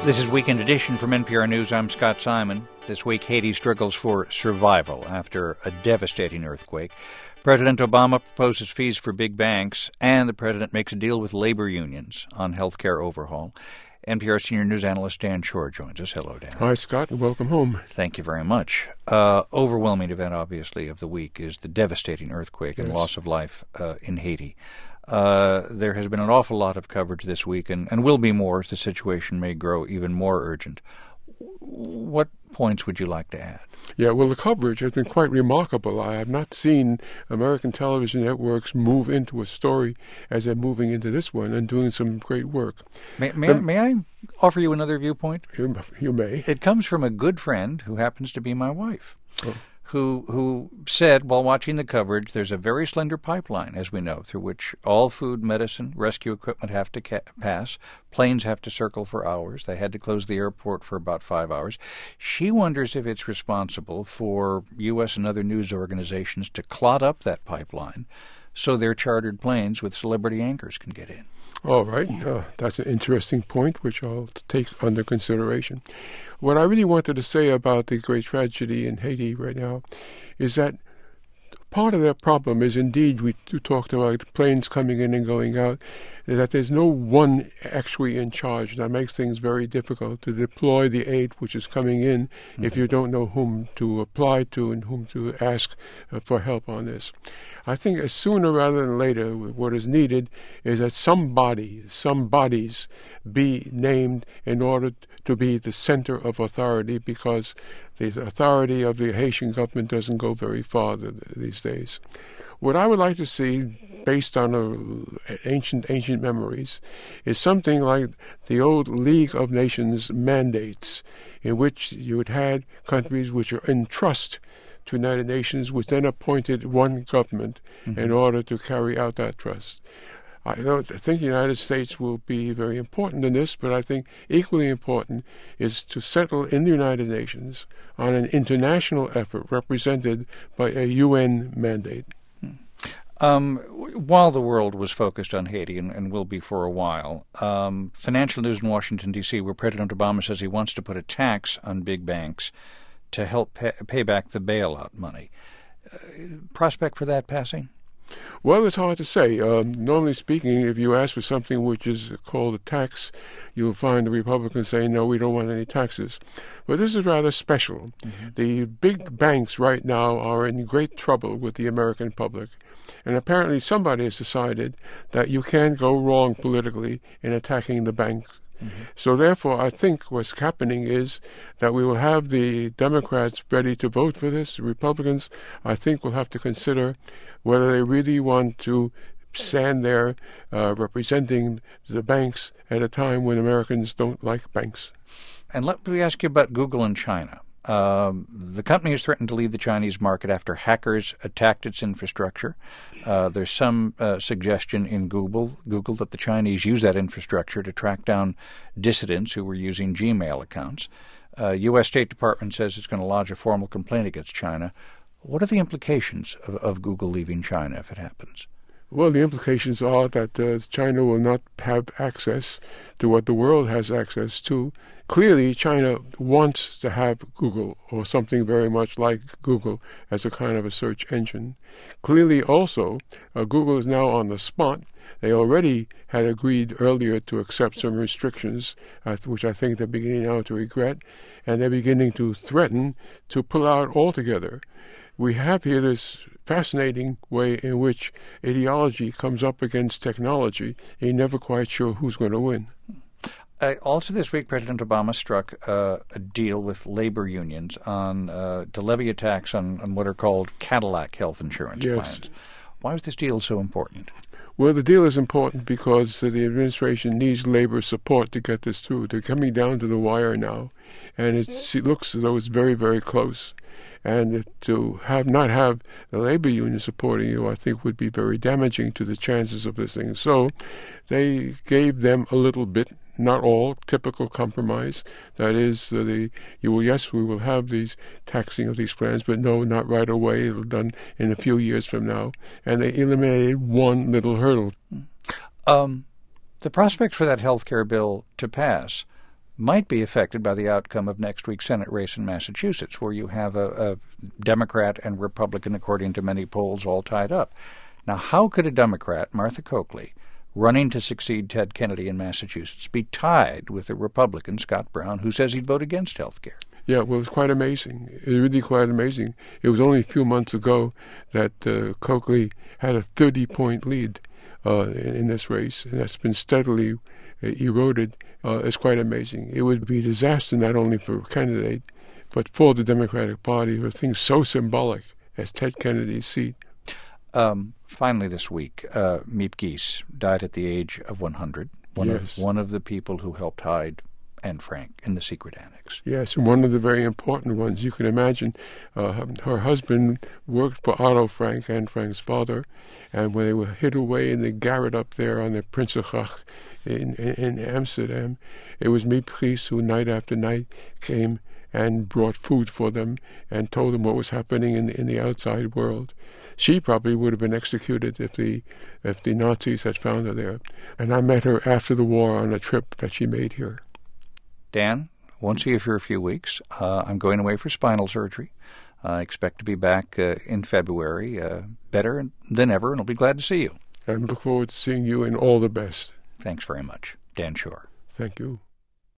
This is Weekend Edition from NPR News. I'm Scott Simon. This week, Haiti struggles for survival after a devastating earthquake. President Obama proposes fees for big banks, and the president makes a deal with labor unions on health care overhaul. NPR senior news analyst Dan Shor joins us. Hello, Dan. Hi, Scott, and welcome home. Thank you very much. Overwhelming event, obviously, of the week is the devastating earthquake and loss of life in Haiti. There has been an awful lot of coverage this week, and will be more as the situation may grow even more urgent. What points would you like to add? Yeah, well, the coverage has been quite remarkable. I have not seen American television networks move into a story as they're moving into this one and doing some great work. May I offer you another viewpoint? You may. It comes from a good friend who happens to be my wife. Oh. Who said, while watching the coverage, there's a very slender pipeline, as we know, through which all food, medicine, rescue equipment have to pass. Planes have to circle for hours. They had to close the airport for about 5 hours. She wonders if it's responsible for U.S. and other news organizations to clog up that pipeline so their chartered planes with celebrity anchors can get in. All right. That's an interesting point, which I'll take under consideration. What I really wanted to say about the great tragedy in Haiti right now is that part of that problem is indeed, we talked about planes coming in and going out, that there's no one actually in charge. That makes things very difficult to deploy the aid which is coming in if you don't know whom to apply to and whom to ask for help on this. I think sooner rather than later, what is needed is that some bodies be named in order to be the center of authority, because the authority of the Haitian government doesn't go very far these days. What I would like to see, based on ancient memories, is something like the old League of Nations mandates, in which you had had countries which are in trust to the United Nations, which then appointed one government in order to carry out that trust. I don't think the United States will be very important in this, but I think equally important is to settle in the United Nations on an international effort represented by a UN mandate. While the world was focused on Haiti, and will be for a while, financial news in Washington, D.C., where President Obama says he wants to put a tax on big banks to help pay back the bailout money. Prospect for that passing? Well, it's hard to say. Normally speaking, if you ask for something which is called a tax, you'll find the Republicans saying, no, we don't want any taxes. But this is rather special. The big banks right now are in great trouble with the American public. And apparently somebody has decided that you can't go wrong politically in attacking the banks. So therefore, I think what's happening is that we will have the Democrats ready to vote for this. The Republicans, I think, will have to consider whether they really want to stand there representing the banks at a time when Americans don't like banks. And let me ask you about Google in China. The company has threatened to leave the Chinese market after hackers attacked its infrastructure. There's some suggestion in Google that the Chinese use that infrastructure to track down dissidents who were using Gmail accounts. U.S. State Department says it's going to lodge a formal complaint against China. What are the implications of Google leaving China if it happens? Well, the implications are that China will not have access to what the world has access to. Clearly, China wants to have Google, or something very much like Google, as a kind of a search engine. Clearly, also, Google is now on the spot. They already had agreed earlier to accept some restrictions, which I think they're beginning now to regret, and they're beginning to threaten to pull out altogether. We have here this fascinating way in which ideology comes up against technology, and you're never quite sure who's going to win. Also this week, President Obama struck a deal with labor unions to levy a tax on what are called Cadillac health insurance plans. Why is this deal so important? Well, the deal is important because the administration needs labor support to get this through. They're coming down to the wire now, and it looks as though it's very, very close. And to not have the labor union supporting you, I think, would be very damaging to the chances of this thing. So they gave them a little bit, not all, typical compromise. That is, we will have these taxing of these plans, but no, not right away. It'll be done in a few years from now. And they eliminated one little hurdle. The prospect for that health care bill to pass might be affected by the outcome of next week's Senate race in Massachusetts, where you have a Democrat and Republican, according to many polls, all tied up. Now, how could a Democrat, Martha Coakley, running to succeed Ted Kennedy in Massachusetts, be tied with a Republican, Scott Brown, who says he'd vote against health care? Yeah, well, it's quite amazing. It's really quite amazing. It was only a few months ago that Coakley had a 30-point lead in this race, and that's been steadily eroded. It's quite amazing. It would be a disaster not only for a candidate, but for the Democratic Party, for things so symbolic as Ted Kennedy's seat. Finally this week, Miep Gies died at the age of 100, one of the people who helped hide Anne Frank in the secret annex. Yes, and one of the very important ones. You can imagine her husband worked for Otto Frank, Anne Frank's father, and when they were hid away in the garret up there on the Prinsengracht in Amsterdam, it was Miep Gies who night after night came and brought food for them and told them what was happening in the outside world. She probably would have been executed if the Nazis had found her there. And I met her after the war on a trip that she made here. Dan, won't see you for a few weeks. I'm going away for spinal surgery. I expect to be back in February, better than ever, and I'll be glad to see you. I look forward to seeing you, and all the best. Thanks very much. Dan Shore. Thank you.